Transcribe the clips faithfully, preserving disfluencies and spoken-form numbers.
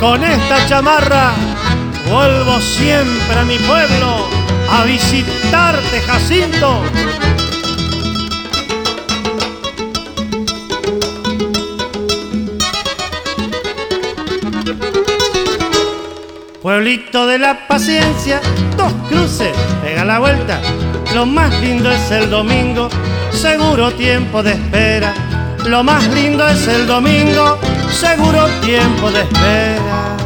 con esta chamarra vuelvo siempre a mi pueblo a visitarte, Jacinto. Pueblito de la paciencia, dos cruces, pega la vuelta. Lo más lindo es el domingo, seguro tiempo de espera. Lo más lindo es el domingo, seguro tiempo de espera.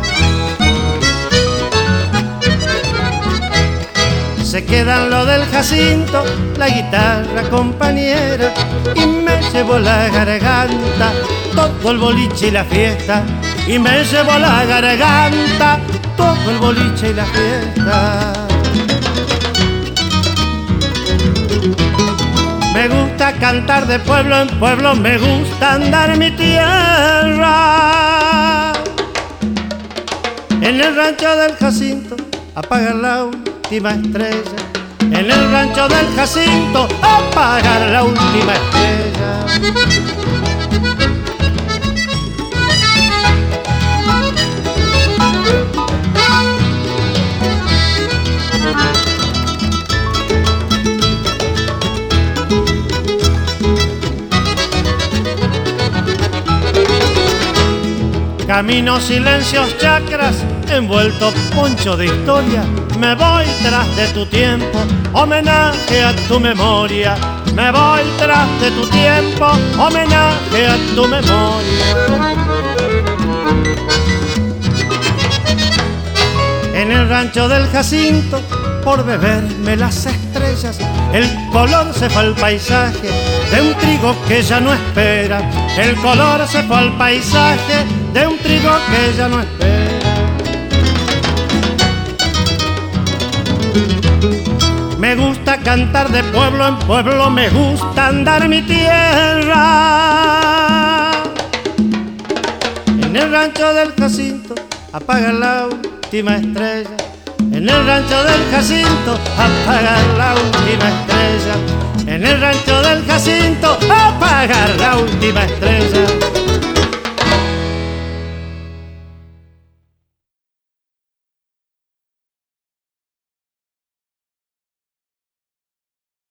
Se quedan lo del Jacinto, la guitarra compañera, y me llevo la garganta todo el boliche y la fiesta. Y me llevo la garganta todo el boliche y la fiesta. Me gusta cantar de pueblo en pueblo, me gusta andar mi tierra. En el rancho del Jacinto apagar la última estrella. En el rancho del Jacinto apagar la última estrella. Camino, silencios, chacras, envuelto poncho de historia. Me voy tras de tu tiempo, homenaje a tu memoria. Me voy tras de tu tiempo, homenaje a tu memoria. En el rancho del Jacinto, por beberme las estrellas, el color se fue al paisaje de un trigo que ya no espera. El color se fue al paisaje de un trigo que ya no espera. Me gusta cantar de pueblo en pueblo, me gusta andar mi tierra. En el rancho del Jacinto apaga la última estrella. En el rancho del Jacinto apagar la última estrella. En el rancho del Jacinto apagar la última estrella.